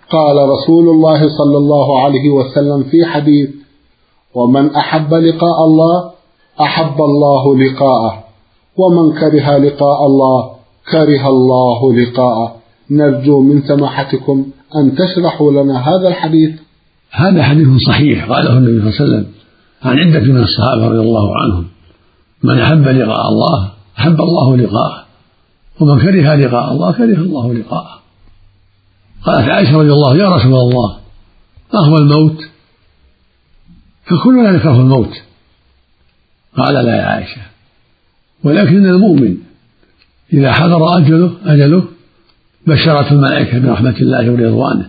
قال رسول الله صلى الله عليه وسلم في حديث: ومن أحب لقاء الله أحب الله لقاءه، ومن كره لقاء الله كره الله لقاءه. نرجو من سماحتكم أن تشرحوا لنا هذا الحديث. هذا حديث صحيح قاله النبي صلى الله عليه وسلم عن عدة من الصحابة رضي الله عنهم: من أحب لقاء الله أحب الله لقاءه، ومن كره لقاء الله كره الله لقاءه. قالت عائشة رضي الله: يا رسول الله، ما هو الموت؟ فكلنا نكره الموت. قال: لا يا عائشة، ولكن المؤمن إذا حضر أجله بشرت الملائكة برحمة الله ورضوانه،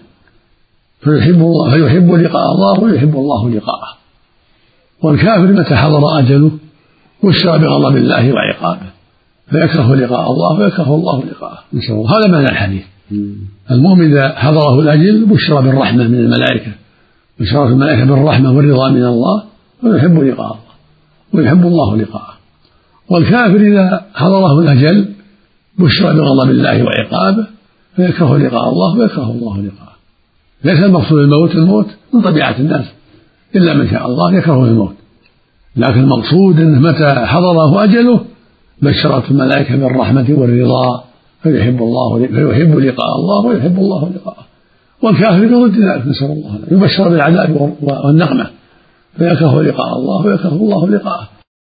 فيحب لقاء الله ويحب الله لقاءه. والكافر متى حضر أجله بشر بغضب الله وعقابه، فيكره لقاء الله ويكره الله لقاءه. هذا معنى الحديث. المؤمن إذا حضره الأجل بشر بالرحمة من الملائكة، بشرت الملائكة بالرحمة والرضا من الله، ويحب لقاء الله ويحب الله لقاءه. والكافر إذا حضره الأجل بشر بغضب الله وعقابه، فيكره لقاء الله ويكره الله لقاءه. ليس المقصود الموت من طبيعة الناس، إلا من شاء الله يكره الموت، لكن المقصود أنه متى حضره أجله بشرت الملائكة بالرحمة والرضا، فيحب لقاء الله ويحب الله لقاءه. والكافر ضد ذلك، نسأل الله يبشر بالعذاب والنقمة، فيكره لقاء الله ويكره الله لقاءه.